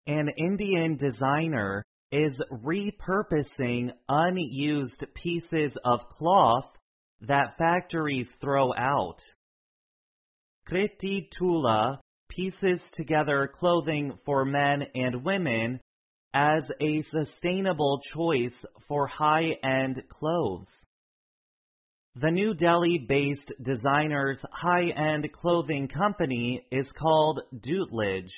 An Indian designer is repurposing unused pieces of cloth that factories throw out. Kriti Tula pieces together clothing for men and women as a sustainable choice for high-end clothes. The New Delhi-based designer's high-end clothing company is called Dutledge.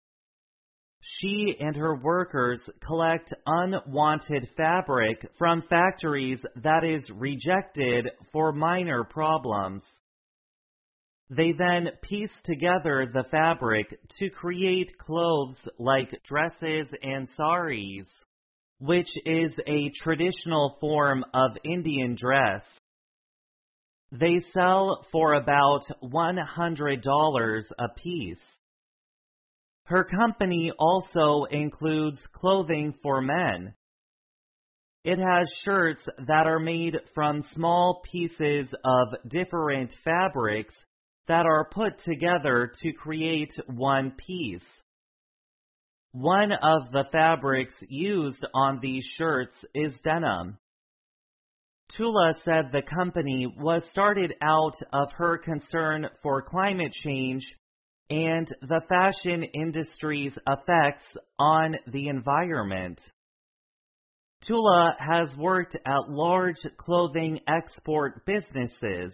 She and her workers collect unwanted fabric from factories that is rejected for minor problems. They then piece together the fabric to create clothes like dresses and saris, which is a traditional form of Indian dress. They sell for about $100 a piece. Her company also includes clothing for men. It has shirts that are made from small pieces of different fabrics that are put together to create one piece. One of the fabrics used on these shirts is denim. Tula said the company was started out of her concern for climate change and the fashion industry's effects on the environment. Tula has worked at large clothing export businesses.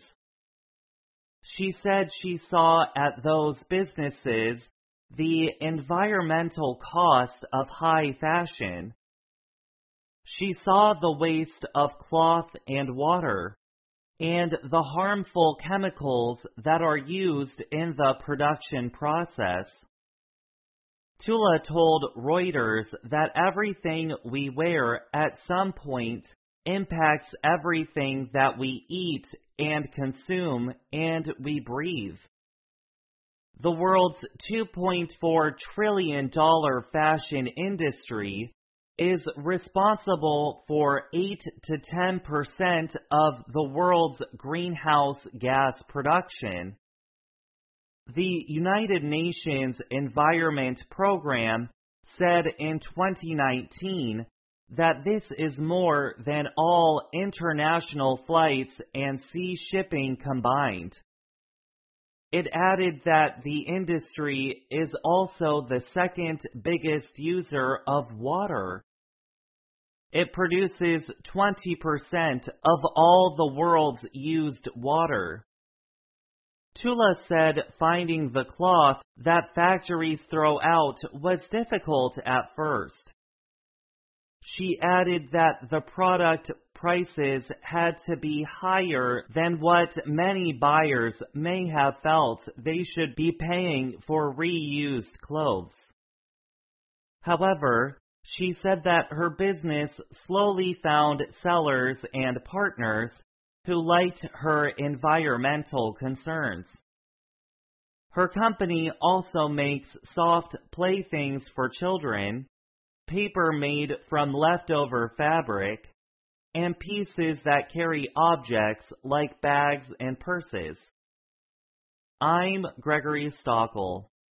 She said she saw at those businesses the environmental cost of high fashion. She saw the waste of cloth and water, and the harmful chemicals that are used in the production process. Tula told Reuters that everything we wear at some point impacts everything that we eat and consume and we breathe. The world's $2.4 trillion fashion industry is responsible for 8 to 10% of the world's greenhouse gas production. The United Nations Environment Program said in 2019 that this is more than all international flights and sea shipping combined. It added that the industry is also the second biggest user of water. It produces 20% of all the world's used water. Tula said finding the cloth that factories throw out was difficult at first. She added that the product prices had to be higher than what many buyers may have felt they should be paying for reused clothes. However, she said that her business slowly found sellers and partners who liked her environmental concerns. Her company also makes soft playthings for children, paper made from leftover fabric, and pieces that carry objects like bags and purses. I'm Gregory Stockel.